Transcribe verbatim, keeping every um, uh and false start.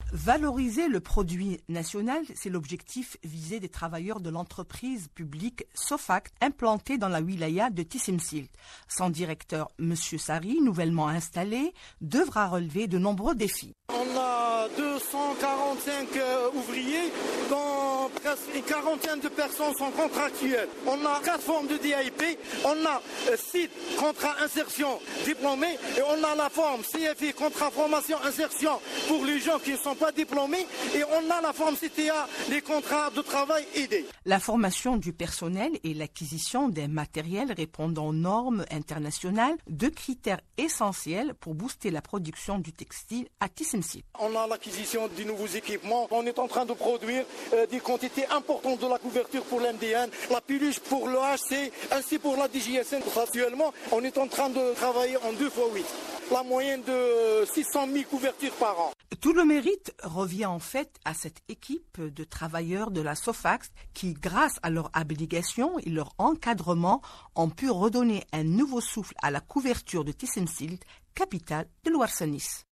Valoriser le produit national, c'est l'objectif visé des travailleurs de l'entreprise publique Sofact implantée dans la wilaya de Tissemsilt. Son directeur, M. Sari, nouvellement installé, devra relever de nombreux défis. On a deux cent quarante-cinq euh, ouvriers, dont presque une quarantaine de personnes sont contractuelles. On a quatre formes de D I P, on a euh, six contrats insertion diplômés et on a la forme C F I, contrat formation insertion pour les gens qui ne sont pas diplômés et on a la forme C T A, les contrats de travail aidés. La formation du personnel et l'acquisition des matériels répondant aux normes internationales, deux critères essentiels pour booster la production du textile à Tissemsilt. On a l'acquisition de nouveaux équipements. On est en train de produire euh, des quantités importantes de la couverture pour l'M D N, la peluche pour le H C, ainsi pour la D J S N. Actuellement, on est en train de travailler en deux fois huit. La moyenne de six cent mille couvertures par an. Tout le mérite revient en fait à cette équipe de travailleurs de la Sofact qui, grâce à leur abnégation et leur encadrement, ont pu redonner un nouveau souffle à la couverture de Tissemsilt, capitale de l'Ouarsenis.